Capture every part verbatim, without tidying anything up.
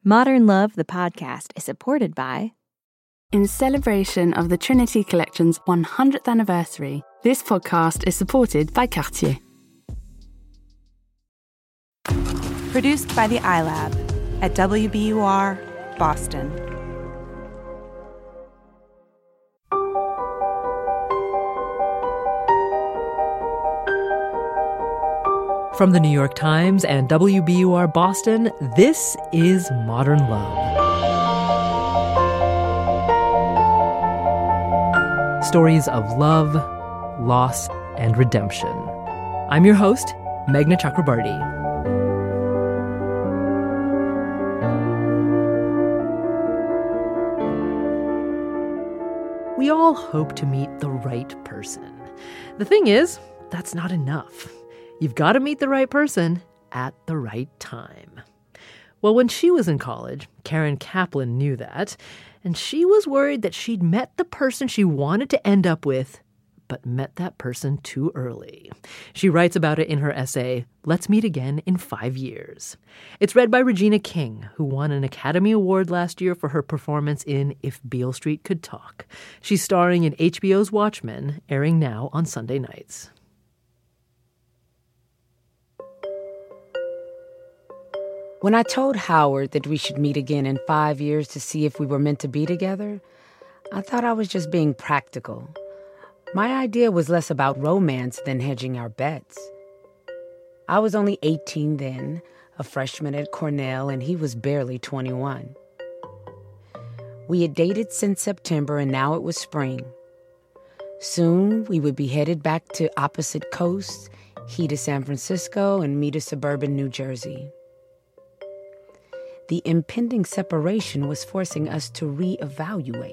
Modern Love, the podcast, is supported by... In celebration of the Trinity Collection's one hundredth anniversary, this podcast is supported by Cartier. Produced by the iLab at W B U R, Boston. From the New York Times and W B U R Boston, this is Modern Love. Stories of love, loss, and redemption. I'm your host, Meghna Chakrabarti. We all hope to meet the right person. The thing is, that's not enough. You've got to meet the right person at the right time. Well, when she was in college, Karen Kaplan knew that, and she was worried that she'd met the person she wanted to end up with, but met that person too early. She writes about it in her essay, Let's Meet Again in Five Years. It's read by Regina King, who won an Academy Award last year for her performance in If Beale Street Could Talk. She's starring in H B O's Watchmen, airing now on Sunday nights. When I told Howard that we should meet again in five years to see if we were meant to be together, I thought I was just being practical. My idea was less about romance than hedging our bets. I was only eighteen then, a freshman at Cornell, and he was barely twenty-one. We had dated since September, and now it was spring. Soon, we would be headed back to opposite coasts, he to San Francisco and me to suburban New Jersey. The impending separation was forcing us to reevaluate.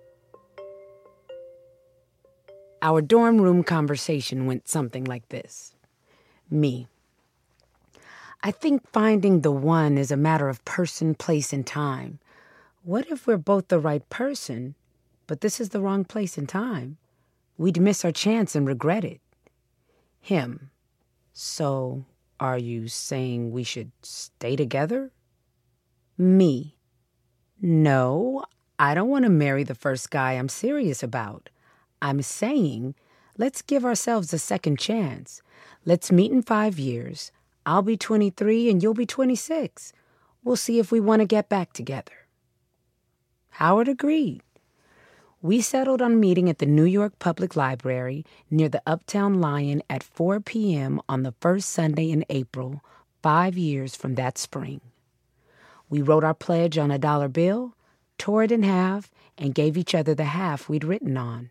Our dorm room conversation went something like this. Me. I think finding the one is a matter of person, place, and time. What if we're both the right person, but this is the wrong place and time? We'd miss our chance and regret it. Him. So, are you saying we should stay together? Me. No, I don't want to marry the first guy I'm serious about. I'm saying, let's give ourselves a second chance. Let's meet in five years. I'll be twenty-three and you'll be twenty-six. We'll see if we want to get back together. Howard agreed. We settled on meeting at the New York Public Library near the Uptown Lion at four p.m. on the first Sunday in April, five years from that spring. We wrote our pledge on a dollar bill, tore it in half, and gave each other the half we'd written on.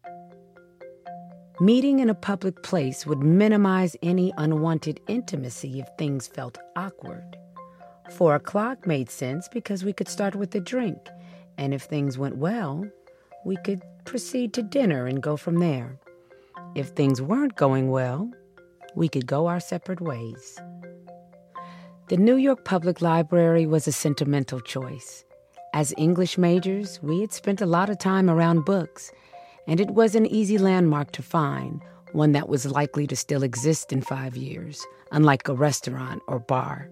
Meeting in a public place would minimize any unwanted intimacy if things felt awkward. Four o'clock made sense because we could start with a drink, and if things went well, we could proceed to dinner and go from there. If things weren't going well, we could go our separate ways. The New York Public Library was a sentimental choice. As English majors, we had spent a lot of time around books, and it was an easy landmark to find, one that was likely to still exist in five years, unlike a restaurant or bar.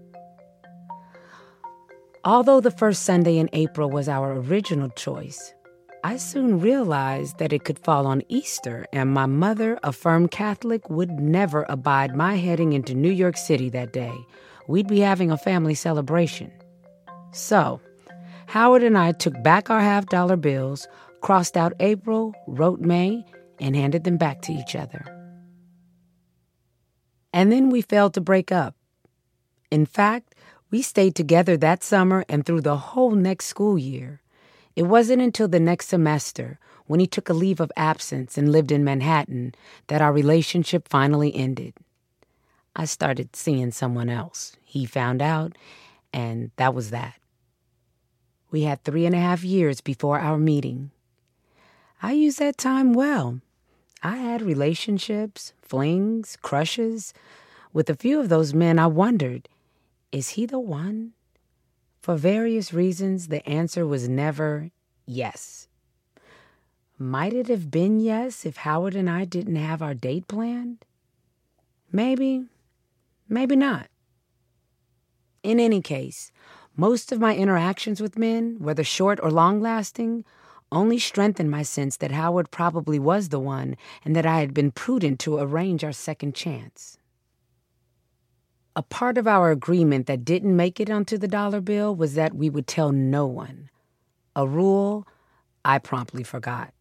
Although the first Sunday in April was our original choice, I soon realized that it could fall on Easter, and my mother, a firm Catholic, would never abide my heading into New York City that day. We'd be having a family celebration. So, Howard and I took back our half-dollar bills, crossed out April, wrote May, and handed them back to each other. And then we failed to break up. In fact, we stayed together that summer and through the whole next school year. It wasn't until the next semester, when he took a leave of absence and lived in Manhattan, that our relationship finally ended. I started seeing someone else. He found out, and that was that. We had three and a half years before our meeting. I used that time well. I had relationships, flings, crushes. With a few of those men, I wondered, is he the one? For various reasons, the answer was never yes. Might it have been yes if Howard and I didn't have our date planned? Maybe, maybe not. In any case, Most of my interactions with men, whether short or long-lasting, only strengthened my sense that Howard probably was the one and that I had been prudent to arrange our second chance. A part of our agreement that didn't make it onto the dollar bill was that we would tell no one. A rule I promptly forgot.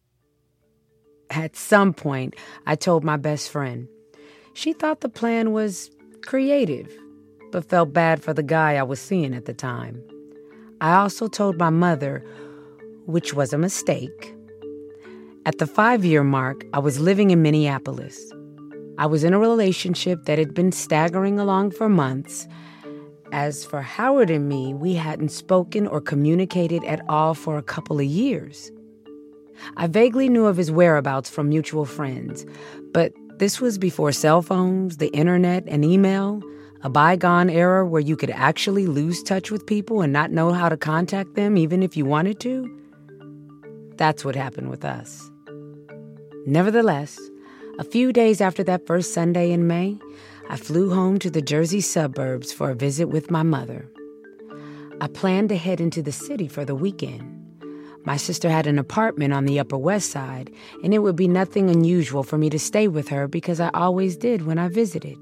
At some point, I told my best friend. She thought the plan was creative, but felt bad for the guy I was seeing at the time. I also told my mother, which was a mistake. At the five-year mark, I was living in Minneapolis. I was in a relationship that had been staggering along for months. As for Howard and me, we hadn't spoken or communicated at all for a couple of years. I vaguely knew of his whereabouts from mutual friends, but this was before cell phones, the internet, and email, a bygone era where you could actually lose touch with people and not know how to contact them even if you wanted to. That's what happened with us. Nevertheless, a few days after that first Sunday in May, I flew home to the Jersey suburbs for a visit with my mother. I planned to head into the city for the weekend. My sister had an apartment on the Upper West Side, and it would be nothing unusual for me to stay with her because I always did when I visited.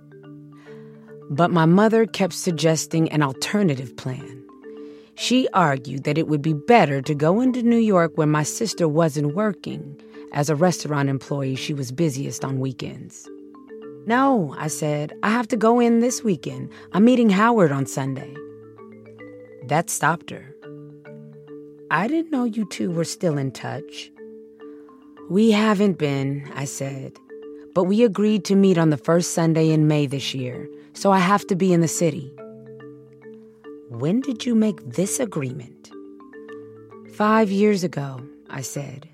But my mother kept suggesting an alternative plan. She argued that it would be better to go into New York when my sister wasn't working. As a restaurant employee, she was busiest on weekends. No, I said, I have to go in this weekend. I'm meeting Howard on Sunday. That stopped her. I didn't know you two were still in touch. We haven't been, I said, but we agreed to meet on the first Sunday in May this year, so I have to be in the city. When did you make this agreement? Five years ago, I said.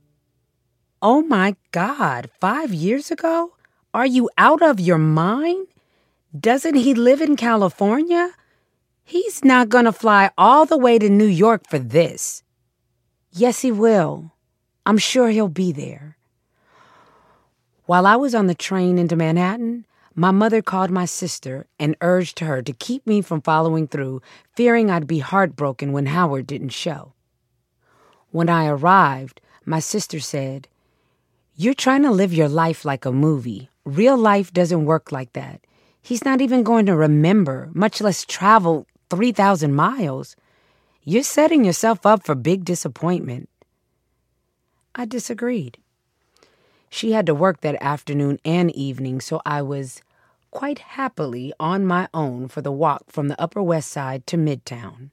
Oh my God, five years ago? Are you out of your mind? Doesn't he live in California? He's not gonna fly all the way to New York for this. Yes, he will. I'm sure he'll be there. While I was on the train into Manhattan, my mother called my sister and urged her to keep me from following through, fearing I'd be heartbroken when Howard didn't show. When I arrived, my sister said, "You're trying to live your life like a movie. Real life doesn't work like that. He's not even going to remember, much less travel three thousand miles. You're setting yourself up for big disappointment." I disagreed. She had to work that afternoon and evening, so I was quite happily on my own for the walk from the Upper West Side to Midtown.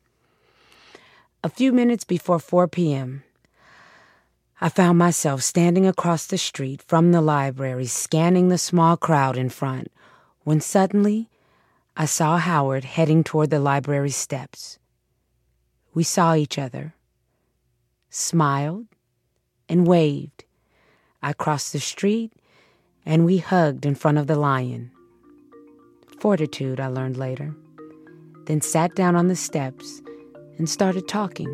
A few minutes before four p.m., I found myself standing across the street from the library, scanning the small crowd in front, when suddenly I saw Howard heading toward the library steps. We saw each other, smiled, and waved. I crossed the street, and we hugged in front of the Lion. Fortitude, I learned later. Then sat down on the steps and started talking.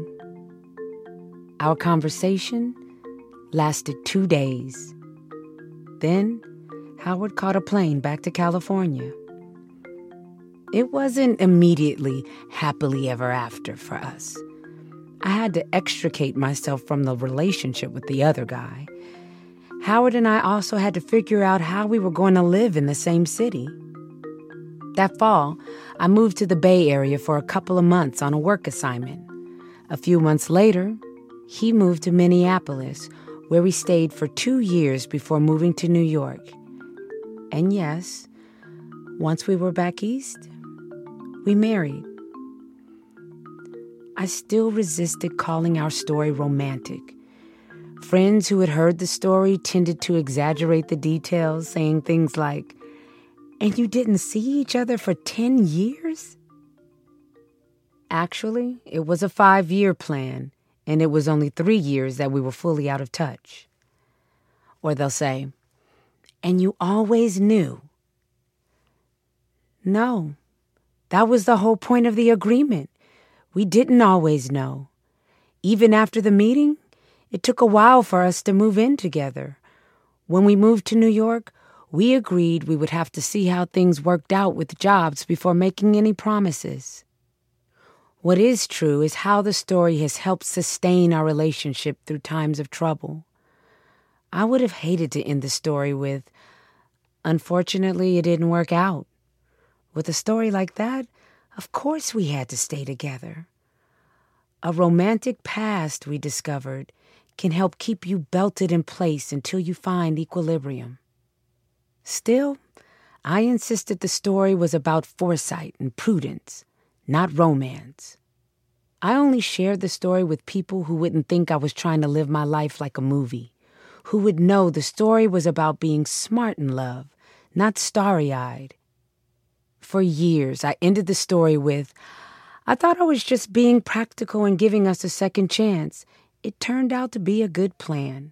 Our conversation lasted two days. Then Howard caught a plane back to California. It wasn't immediately happily ever after for us. I had to extricate myself from the relationship with the other guy. Howard and I also had to figure out how we were going to live in the same city. That fall, I moved to the Bay Area for a couple of months on a work assignment. A few months later, he moved to Minneapolis, where we stayed for two years before moving to New York. And yes, once we were back east, we married. I still resisted calling our story romantic. Friends who had heard the story tended to exaggerate the details, saying things like, "And you didn't see each other for ten years?" Actually, it was a five-year plan, and it was only three years that we were fully out of touch. Or they'll say, "And you always knew." No, that was the whole point of the agreement. We didn't always know. Even after the meeting, it took a while for us to move in together. When we moved to New York, we agreed we would have to see how things worked out with jobs before making any promises. What is true is how the story has helped sustain our relationship through times of trouble. I would have hated to end the story with, unfortunately, it didn't work out. With a story like that, of course we had to stay together. A romantic past, we discovered, can help keep you belted in place until you find equilibrium. Still, I insisted the story was about foresight and prudence, not romance. I only shared the story with people who wouldn't think I was trying to live my life like a movie, who would know the story was about being smart in love, not starry-eyed. For years, I ended the story with, I thought I was just being practical and giving us a second chance. It turned out to be a good plan.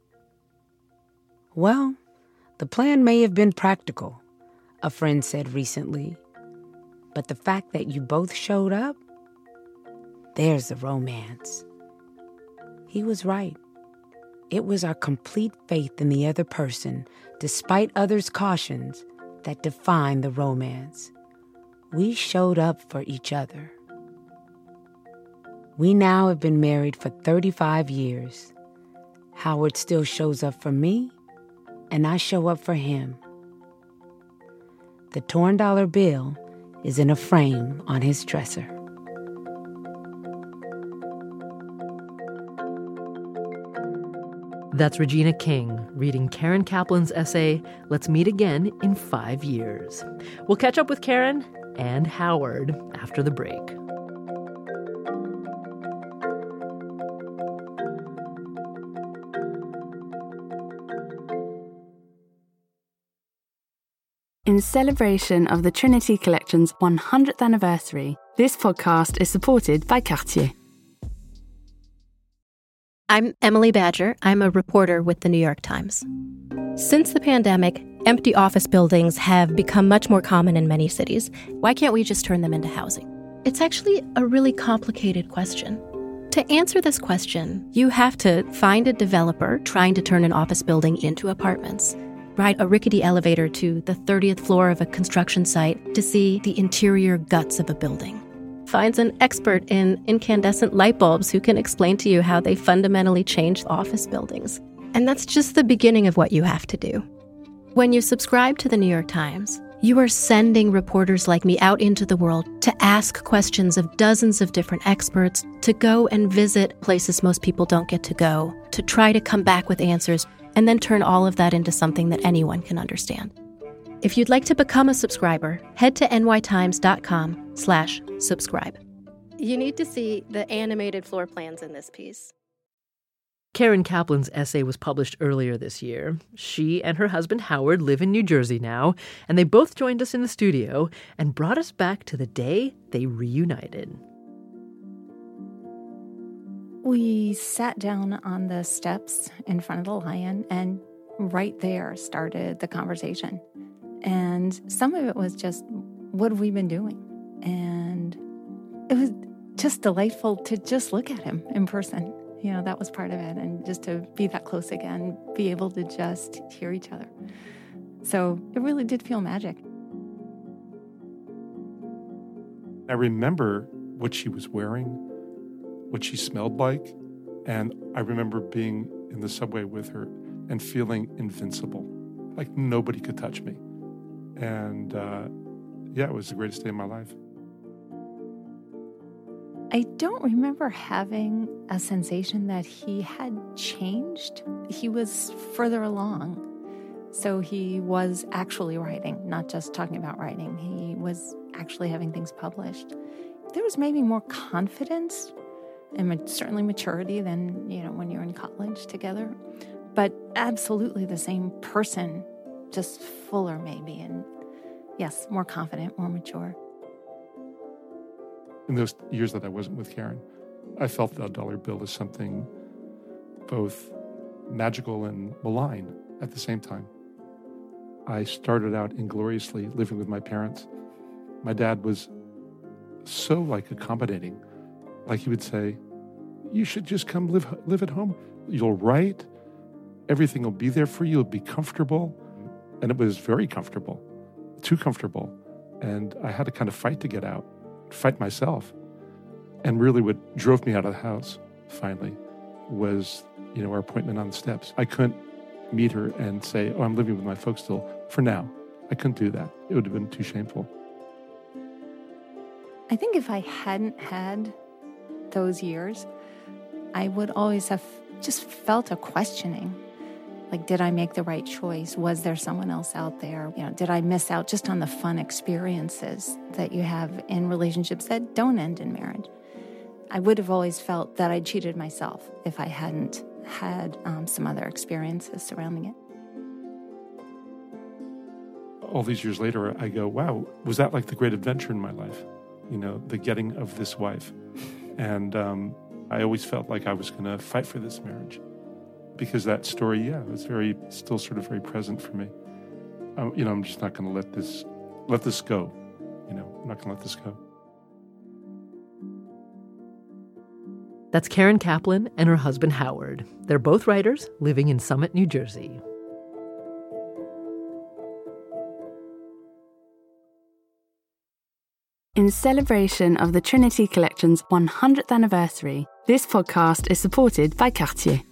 Well, the plan may have been practical, a friend said recently. But the fact that you both showed up, there's the romance. He was right. It was our complete faith in the other person, despite others' cautions, that defined the romance. We showed up for each other. We now have been married for thirty-five years. Howard still shows up for me, and I show up for him. The torn dollar bill is in a frame on his dresser. That's Regina King reading Karen Kaplan's essay, Let's Meet Again in Five Years. We'll catch up with Karen and Howard after the break. In celebration of the Trinity Collection's one hundredth anniversary, this podcast is supported by Cartier. I'm Emily Badger. I'm a reporter with the New York Times. Since the pandemic, empty office buildings have become much more common in many cities. Why can't we just turn them into housing? It's actually a really complicated question. To answer this question, you have to find a developer trying to turn an office building into apartments, ride a rickety elevator to the thirtieth floor of a construction site to see the interior guts of a building. Finds an expert in incandescent light bulbs who can explain to you how they fundamentally change office buildings. And that's just the beginning of what you have to do. When you subscribe to the New York Times, you are sending reporters like me out into the world to ask questions of dozens of different experts, to go and visit places most people don't get to go, to try to come back with answers, and then turn all of that into something that anyone can understand. If you'd like to become a subscriber, head to nytimes.com slash subscribe. You need to see the animated floor plans in this piece. Karen Kaplan's essay was published earlier this year. She and her husband Howard live in New Jersey now, and they both joined us in the studio and brought us back to the day they reunited. We sat down on the steps in front of the Lion, and right there started the conversation. And some of it was just, what have we been doing? And it was just delightful to just look at him in person. You know, that was part of it. And just to be that close again, be able to just hear each other. So it really did feel magic. I remember what she was wearing, what she smelled like. And I remember being in the subway with her and feeling invincible, like nobody could touch me. And uh, yeah, it was the greatest day of my life. I don't remember having a sensation that he had changed. He was further along. So he was actually writing, not just talking about writing. He was actually having things published. There was maybe more confidence and certainly maturity than, you know, when you're in college together. But absolutely the same person, just fuller maybe, and yes, more confident, more mature. In those years that I wasn't with Karen, I felt the dollar bill as something both magical and malign at the same time. I started out ingloriously living with my parents. My dad was so like accommodating. Like he would say, you should just come live live at home. You'll write. Everything will be there for you. You'll be comfortable. And it was very comfortable, too comfortable. And I had to kind of fight to get out, fight myself. And really what drove me out of the house, finally, was, you know, our appointment on the steps. I couldn't meet her and say, oh, I'm living with my folks still, for now. I couldn't do that. It would have been too shameful. I think if I hadn't had those years, I would always have just felt a questioning. Like, did I make the right choice? Was there someone else out there? You know, did I miss out just on the fun experiences that you have in relationships that don't end in marriage? I would have always felt that I cheated myself if I hadn't had um, some other experiences surrounding it. All these years later, I go, wow, was that like the great adventure in my life? You know, the getting of this wife. And um, I always felt like I was going to fight for this marriage. Because that story, yeah, was very, still sort of very present for me. Um, you know, I'm just not going to let this, let this go. You know, I'm not going to let this go. That's Karen Kaplan and her husband, Howard. They're both writers living in Summit, New Jersey. In celebration of the Trinity Collection's one hundredth anniversary, this podcast is supported by Cartier.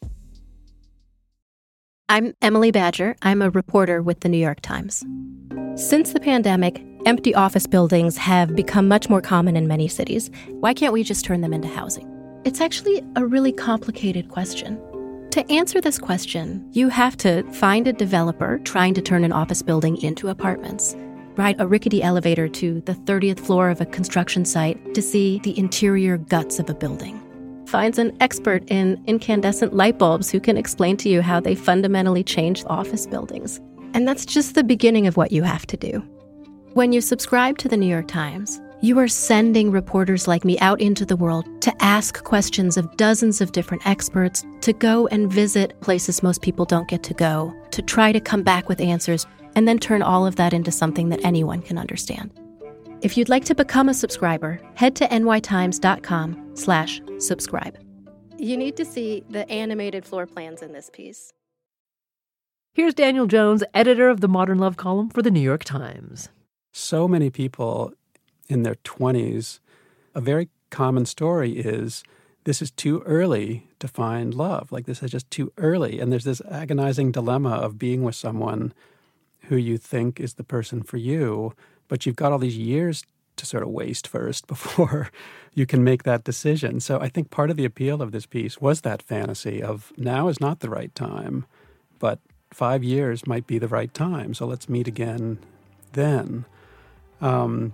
I'm Emily Badger. I'm a reporter with the New York Times. Since the pandemic, empty office buildings have become much more common in many cities. Why can't we just turn them into housing? It's actually a really complicated question. To answer this question, you have to find a developer trying to turn an office building into apartments, ride a rickety elevator to the thirtieth floor of a construction site to see the interior guts of a building, finds an expert in incandescent light bulbs who can explain to you how they fundamentally change office buildings. And that's just the beginning of what you have to do. When you subscribe to the New York Times, you are sending reporters like me out into the world to ask questions of dozens of different experts, to go and visit places most people don't get to go, to try to come back with answers, and then turn all of that into something that anyone can understand. If you'd like to become a subscriber, head to nytimes.com slash subscribe. You need to see the animated floor plans in this piece. Here's Daniel Jones, editor of the Modern Love column for the New York Times. So many people in their twenties, a very common story is this is too early to find love. Like, this is just too early. And there's this agonizing dilemma of being with someone who you think is the person for you, but you've got all these years to sort of waste first before you can make that decision. So I think part of the appeal of this piece was that fantasy of now is not the right time, but five years might be the right time. So let's meet again then. Um,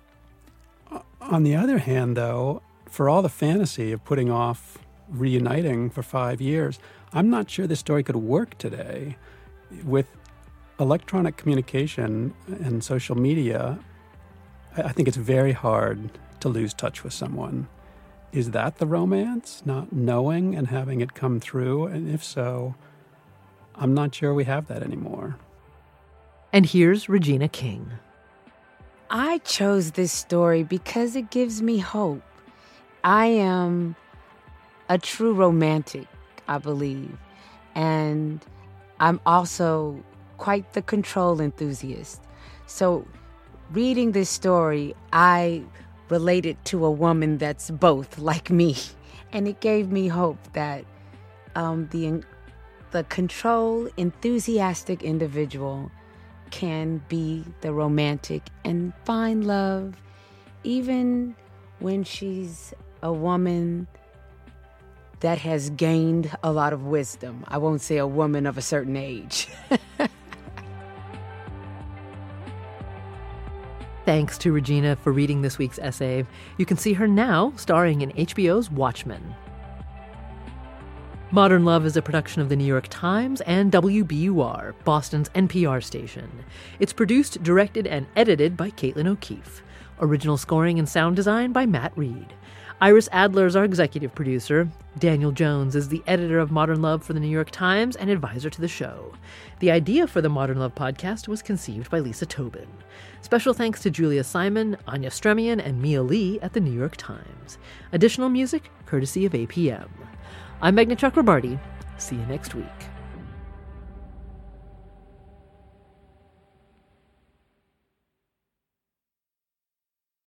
on the other hand, though, for all the fantasy of putting off reuniting for five years, I'm not sure this story could work today. With electronic communication and social media, I think it's very hard to lose touch with someone. Is that the romance? Not knowing and having it come through? And if so, I'm not sure we have that anymore. And here's Regina King. I chose this story because it gives me hope. I am a true romantic, I believe. And I'm also quite the control enthusiast. So reading this story, I related to a woman that's both like me. And it gave me hope that um, the, the control enthusiastic individual can be the romantic and find love even when she's a woman that has gained a lot of wisdom. I won't say a woman of a certain age. Thanks to Regina for reading this week's essay. You can see her now starring in H B O's Watchmen. Modern Love is a production of the New York Times and W B U R, Boston's N P R station. It's produced, directed, and edited by Caitlin O'Keefe. Original scoring and sound design by Matt Reed. Iris Adler is our executive producer. Daniel Jones is the editor of Modern Love for the New York Times and advisor to the show. The idea for the Modern Love podcast was conceived by Lisa Tobin. Special thanks to Julia Simon, Anya Stremian, and Mia Lee at the New York Times. Additional music courtesy of A P M. I'm Meghna Chakrabarty. See you next week.